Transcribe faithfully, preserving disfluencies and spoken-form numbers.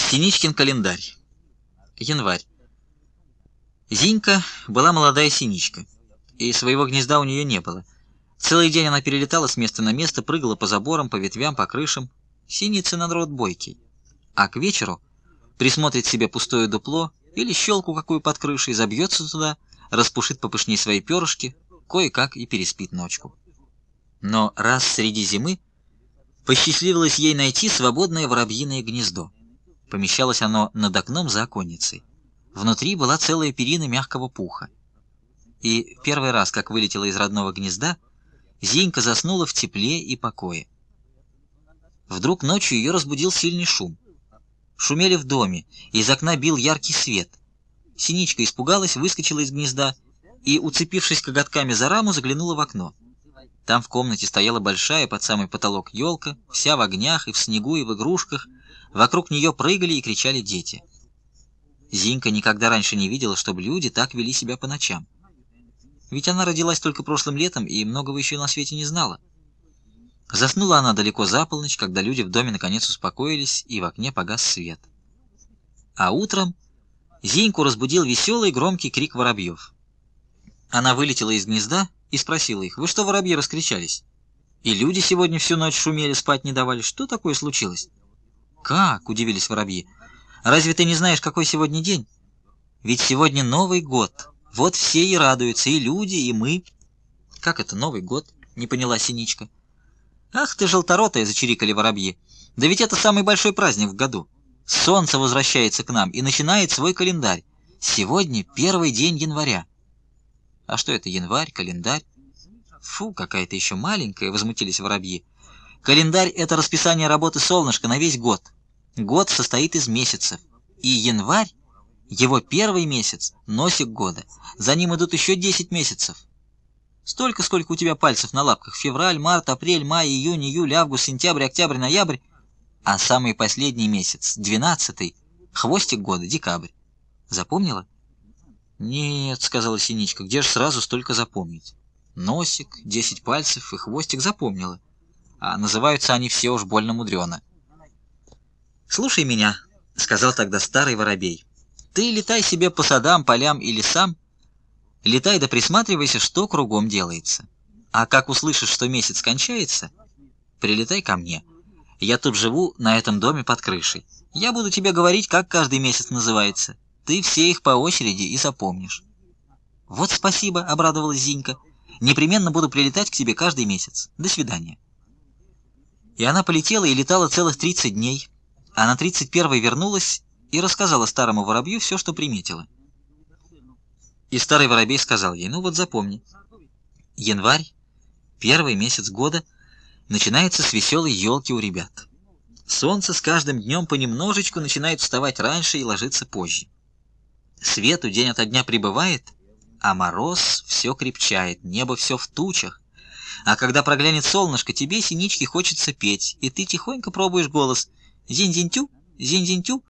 Синичкин календарь. Январь. Зинька была молодая синичка, и своего гнезда у нее не было. Целый день она перелетала с места на место, прыгала по заборам, по ветвям, по крышам. Синицы народ бойкий. А к вечеру присмотрит себе пустое дупло или щелку какую под крышей, забьется туда, распушит попышней свои перышки, кое-как и переспит ночку. Но раз среди зимы посчастливилось ей найти свободное воробьиное гнездо. Помещалось оно над окном за оконницей. Внутри была целая перина мягкого пуха. И первый раз, как вылетела из родного гнезда, Зинька заснула в тепле и покое. Вдруг ночью ее разбудил сильный шум. Шумели в доме, из окна бил яркий свет. Синичка испугалась, выскочила из гнезда и, уцепившись коготками за раму, заглянула в окно. Там в комнате стояла большая под самый потолок елка, вся в огнях и в снегу, и в игрушках. Вокруг нее прыгали и кричали дети. Зинька никогда раньше не видела, чтобы люди так вели себя по ночам. Ведь она родилась только прошлым летом и многого еще на свете не знала. Заснула она далеко за полночь, когда люди в доме наконец успокоились, и в окне погас свет. А утром Зиньку разбудил веселый громкий крик воробьев. Она вылетела из гнезда и спросила их: «Вы что, воробьи, раскричались? И люди сегодня всю ночь шумели, спать не давали. Что такое случилось?» «Как?» — удивились воробьи. «Разве ты не знаешь, какой сегодня день? Ведь сегодня Новый год. Вот все и радуются, и люди, и мы». «Как это Новый год?» — не поняла Синичка. «Ах ты, желторотая!» — зачирикали воробьи. «Да ведь это самый большой праздник в году. Солнце возвращается к нам и начинает свой календарь. Сегодня первый день января». «А что это январь, календарь?» «Фу, какая-то еще маленькая!» — возмутились воробьи. «Календарь — это расписание работы солнышка на весь год. Год состоит из месяцев. И январь, его первый месяц, носик года. За ним идут еще десять месяцев. Столько, сколько у тебя пальцев на лапках. Февраль, март, апрель, май, июнь, июль, август, сентябрь, октябрь, ноябрь. А самый последний месяц, двенадцатый, хвостик года, декабрь. Запомнила?» «Нет», — сказала Синичка, — «где же сразу столько запомнить? Носик, десять пальцев и хвостик запомнила. А называются они все уж больно мудрено». «Слушай меня», — сказал тогда старый воробей. «Ты летай себе по садам, полям и лесам. Летай да присматривайся, что кругом делается. А как услышишь, что месяц кончается, прилетай ко мне. Я тут живу на этом доме под крышей. Я буду тебе говорить, как каждый месяц называется. Ты все их по очереди и запомнишь». «Вот спасибо», — обрадовалась Зинька. «Непременно буду прилетать к тебе каждый месяц. До свидания». И она полетела и летала целых тридцать дней. А на тридцать первый вернулась и рассказала старому воробью все, что приметила. И старый воробей сказал ей: «Ну вот запомни, январь, первый месяц года, начинается с веселой елки у ребят. Солнце с каждым днем понемножечку начинает вставать раньше и ложиться позже. Свету день ото дня прибывает, а мороз все крепчает, небо все в тучах. А когда проглянет солнышко, тебе, Синичке, хочется петь, и ты тихонько пробуешь голос: зинь-зинь-тю, зинь-зинь-тю».